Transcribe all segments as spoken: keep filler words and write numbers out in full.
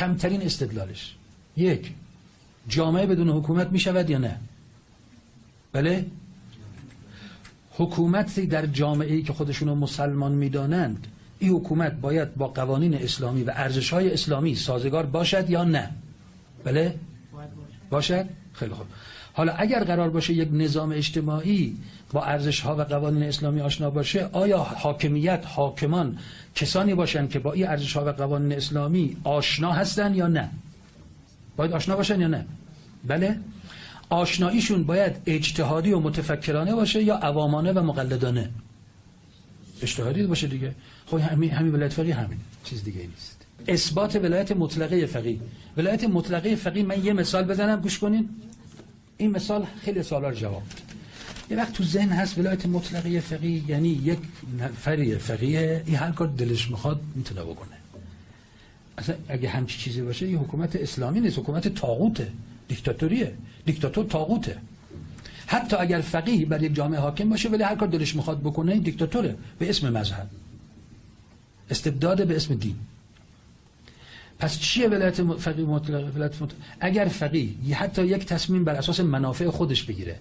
کمترین استدلالش یک، جامعه بدون حکومت می شود یا نه؟ بله؟ حکومتی در جامعه‌ای که خودشونو مسلمان میدانند، این حکومت باید با قوانین اسلامی و ارزش‌های اسلامی سازگار باشد یا نه؟ بله؟ باشد؟ خیلی خوب. حالا اگر قرار باشه یک نظام اجتماعی با ارزش‌ها و قوانین اسلامی آشنا باشه، آیا حاکمیت، حاکمان کسانی باشند که با این ارزش‌ها و قوانین اسلامی آشنا هستن یا نه؟ باید آشنا باشن یا نه؟ بله؟ آشناییشون باید اجتهادی و متفکرانه باشه یا عوامانه و مقلدانه؟ اجتهادی باشه دیگه. خب همین همین ولایت فقیه همین، چیز دیگه نیست. اثبات ولایت مطلقه فقیه. ولایت مطلقه فقیه، من یه مثال بزنم گوش کنین. این مثال خیلی سوالا رو جواب میده. یه وقت تو ذهن هست ولایت مطلقه فقیه یعنی یک نفری فقیه این هر کار دلش میخواد میتونه بکنه. اصلا اگه همچی چیزی باشه این حکومت اسلامی نیست، حکومت طاغوته، دیکتاتوریه. دیکتاتور طاغوته. حتی اگر فقیه بر یک جامعه حاکم باشه ولی هر کار دلش میخواد بکنه این دیکتاتوره به اسم مذهب. استبداد به اسم دین. پس چیه ولایت فقیه مطلق؟ ولایت مطلق اگر فقیه حتی یک تصمیم بر اساس منافع خودش بگیره،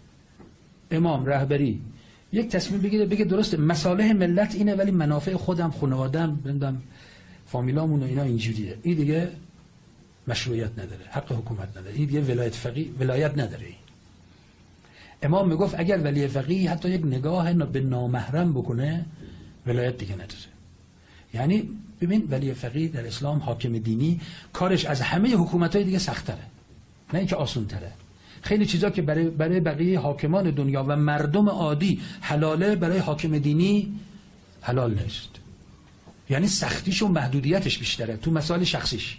امام رهبری یک تصمیم بگیره بگه درسته مصالح ملت اینه ولی منافع خودم، خانواده‌ام، بندم فامیلامون و اینا اینجوریه، این دیگه مشروعیت نداره، حق حکومت نداره، این دیگه ولایت فقیه ولایت نداره. امام میگفت اگر ولی فقیه حتی یک نگاه به نامحرم بکنه ولایت دیگه نداره. یعنی ببین ولی فقیه در اسلام حاکم دینی کارش از همه حکومت‌های دیگه سخت‌تره، نه اینکه آسان‌تره. خیلی چیزا که برای برای بقیه حاکمان دنیا و مردم عادی حلاله برای حاکم دینی حلال نیست. یعنی سختیش و محدودیتش بیشتره تو مسائل شخصیش.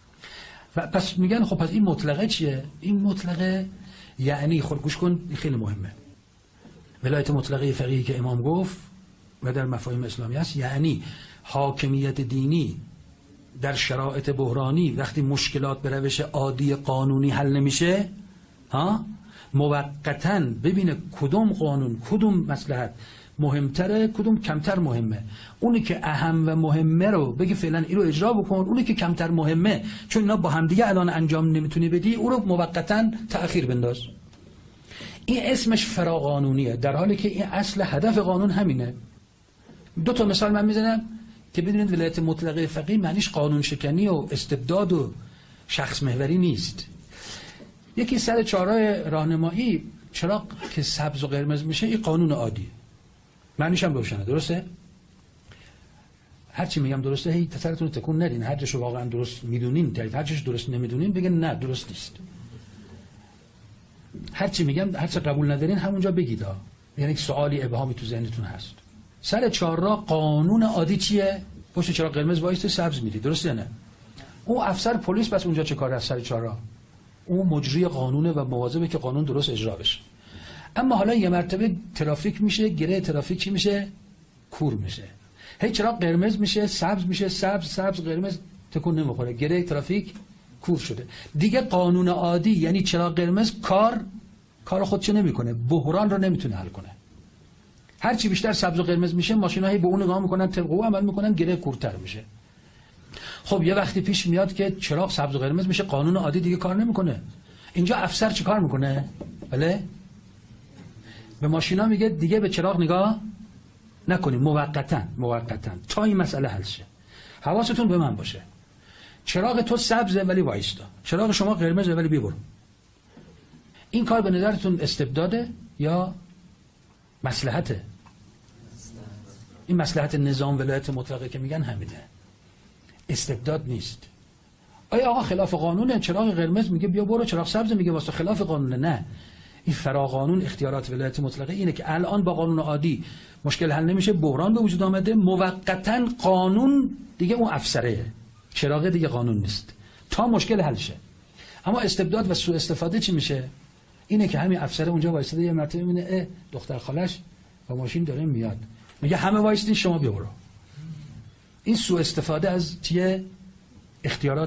و پس میگن خب پس این مطلقه چیه؟ این مطلقه یعنی خود گوش کن خیلی مهمه. ولایت مطلقه فقیه که امام گفت و در مفاهیم اسلامی هست یعنی حاکمیت دینی در شرایط بحرانی وقتی مشکلات به روش عادی قانونی حل نمیشه، ها موقتاً ببینه کدوم قانون کدوم مصلحت مهمتره کدوم کمتر مهمه، اونی که اهم و مهمه رو بگی فعلا این رو اجرا بکن، اونی که کمتر مهمه چون اینا با همدیگه الان انجام نمیتونی بدی اون رو موقتاً تأخیر بنداز. این اسمش فراقانونیه در حالی که این اصل هدف قانون همینه. دو تا مثال من میزنم که بدونید ولایت مطلقه فقیه معنیش قانون شکنی و استبداد و شخص محوری نیست. یکی سر چهارراه راهنمایی چراغ که سبز و قرمز میشه این قانون عادی، معنیش هم روشنه، درسته؟ هرچی میگم درسته هی سرتون تکون ندین، هر جاشو واقعا درست میدونین دارید، هر جاش درست نمیدونین بگین نه درست نیست. هرچی میگم هرچی قبول ندارین همونجا بگید ها، یعنی سوالی ابهامی تو ذهنتون هست. سر چهارراه قانون عادی چیه؟ پشت چراغ قرمز وایسته سبز میدی، درسته نه؟ اون افسر پلیس بس اونجا چه کاره از سر چهارراه؟ اون مجری قانونه و مواظبه که قانون درست اجرا بشه. اما حالا یه مرتبه ترافیک میشه، گره ترافیک چی میشه؟ کور میشه. هی چراغ قرمز میشه، سبز میشه، سبز سبز قرمز تکون نمیخوره، گره ترافیک کور شده. دیگه قانون عادی یعنی چراغ قرمز کار کار خودشو نمیکنه، بحران رو نمیتونه حل کنه. هر چی بیشتر سبز و قرمز میشه ماشینا هی به اون نگاه میکنن، طبق او عمل میکنن، گره کورتر میشه. خب یه وقتی پیش میاد که چراغ سبز و قرمز میشه، قانون عادی دیگه کار نمیکنه. اینجا افسر چی کار میکنه؟ بله؟ به ماشینا میگه دیگه به چراغ نگاه نکنیم موقتا موقتا تا این مسئله حل شه. حواستون به من باشه. چراغ تو سبزه ولی وایستا، چراغ شما قرمزه ولی بی برو. این کار به نظرتون استبداده یا مصلحته؟ این مصلحت نظام ولایت مطلقه که میگن همینه، استبداد نیست. آیا آقا خلاف قانونه؟ چراغ قرمز میگه بیا برو، چراغ سبز میگه واسه خلاف قانونه. نه، این فراقانون اختیارات ولایت مطلقه اینه که الان با قانون عادی مشکل حل نمیشه، بحران به وجود آمده، موقتا قانون دیگه اون افسره، چراغ دیگه قانون نیست تا مشکل حل شه. اما استبداد و سوء استفاده چی میشه؟ اینه که همین افسره اونجا وایساده یه مرتبه میبینه دختر خالش با ماشین داره میاد، میگه همه وایسین شما بیا برو. این سوء استفاده از چیه؟ اختیارات